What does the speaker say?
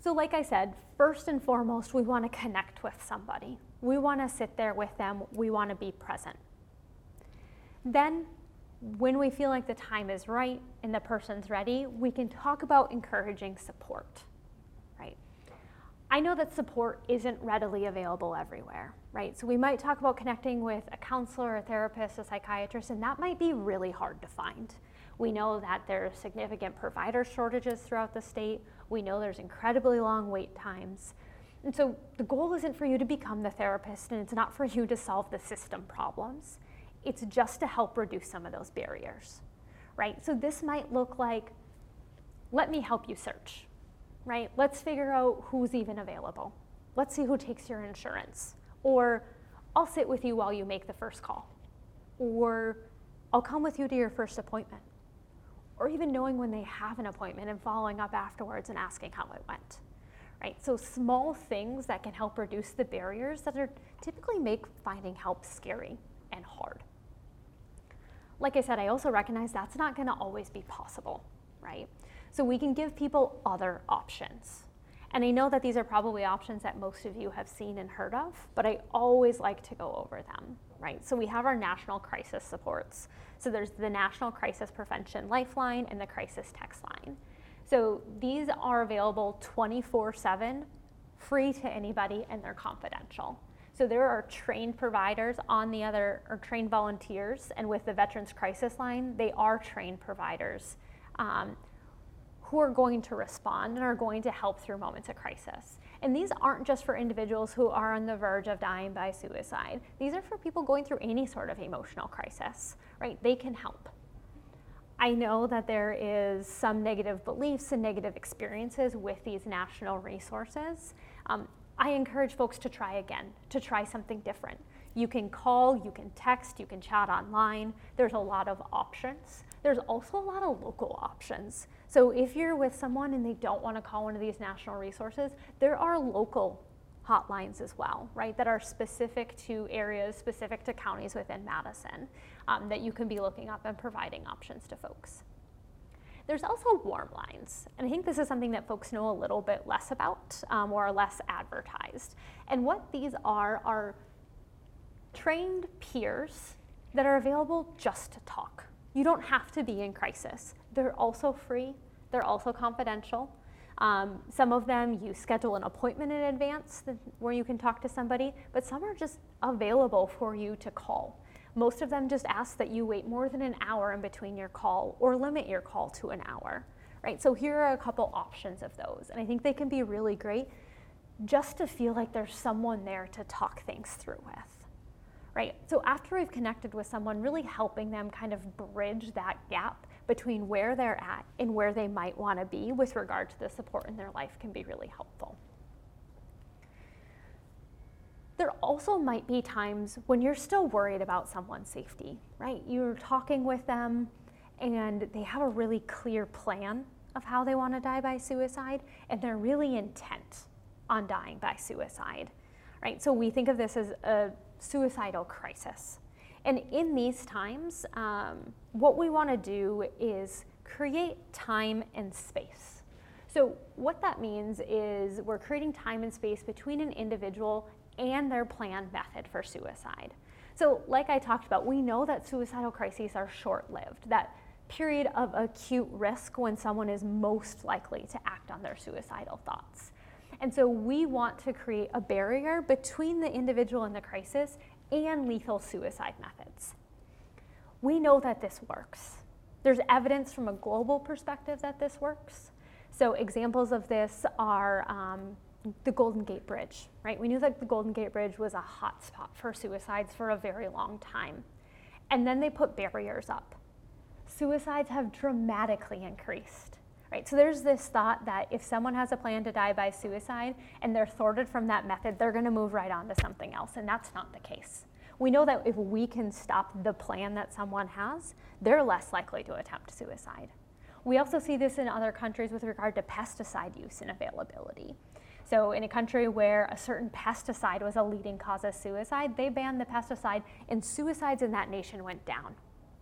So like I said, first and foremost, we want to connect with somebody. We want to sit there with them. We want to be present. Then, when we feel like the time is right and the person's ready, we can talk about encouraging support, right? I know that support isn't readily available everywhere, right? So we might talk about connecting with a counselor, a therapist, a psychiatrist, and that might be really hard to find. We know that there's significant provider shortages throughout the state. We know there's incredibly long wait times. And so the goal isn't for you to become the therapist, and it's not for you to solve the system problems. It's just to help reduce some of those barriers, right? So this might look like, let me help you search, right? Let's figure out who's even available. Let's see who takes your insurance. Or I'll sit with you while you make the first call. Or I'll come with you to your first appointment. Or even knowing when they have an appointment and following up afterwards and asking how it went, right? So small things that can help reduce the barriers that are typically make finding help scary and hard. Like I said, I also recognize that's not going to always be possible, right? So we can give people other options. And I know that these are probably options that most of you have seen and heard of, but I always like to go over them, right? So we have our national crisis supports. So there's the National Crisis Prevention Lifeline and the Crisis Text Line. So these are available 24/7, free to anybody, and they're confidential. So there are trained providers on the other, or trained volunteers, and with the Veterans Crisis Line, they are trained providers who are going to respond and are going to help through moments of crisis. And these aren't just for individuals who are on the verge of dying by suicide. These are for people going through any sort of emotional crisis, right? They can help. I know that there is some negative beliefs and negative experiences with these national resources. I encourage folks to try again, to try something different. You can call, you can text, you can chat online. There's a lot of options. There's also a lot of local options. So if you're with someone and they don't want to call one of these national resources, there are local hotlines as well, right, that are specific to areas, specific to counties within Madison, that you can be looking up and providing options to folks. There's also warm lines, and I think this is something that folks know a little bit less about or are less advertised. And what these are trained peers that are available just to talk. You don't have to be in crisis. They're also free, they're also confidential. Some of them you schedule an appointment in advance where you can talk to somebody, but some are just available for you to call. Most of them just ask that you wait more than an hour in between your call or limit your call to an hour, right? So here are a couple options of those, and I think they can be really great just to feel like there's someone there to talk things through with, right? So after we've connected with someone, really helping them kind of bridge that gap between where they're at and where they might want to be with regard to the support in their life can be really helpful. There also might be times when you're still worried about someone's safety, right? You're talking with them and they have a really clear plan of how they want to die by suicide, and they're really intent on dying by suicide, right? So we think of this as a suicidal crisis. And in these times, what we want to do is create time and space. So what that means is we're creating time and space between an individual and their planned method for suicide. So like I talked about, we know that suicidal crises are short-lived, that period of acute risk when someone is most likely to act on their suicidal thoughts. And so we want to create a barrier between the individual in the crisis and lethal suicide methods. We know that this works. There's evidence from a global perspective that this works. So examples of this are the Golden Gate Bridge, right? We knew that the Golden Gate Bridge was a hot spot for suicides for a very long time. And then they put barriers up. Suicides have dramatically increased, right? So there's this thought that if someone has a plan to die by suicide and they're thwarted from that method, they're gonna move right on to something else, and that's not the case. We know that if we can stop the plan that someone has, they're less likely to attempt suicide. We also see this in other countries with regard to pesticide use and availability. So in a country where a certain pesticide was a leading cause of suicide, they banned the pesticide and suicides in that nation went down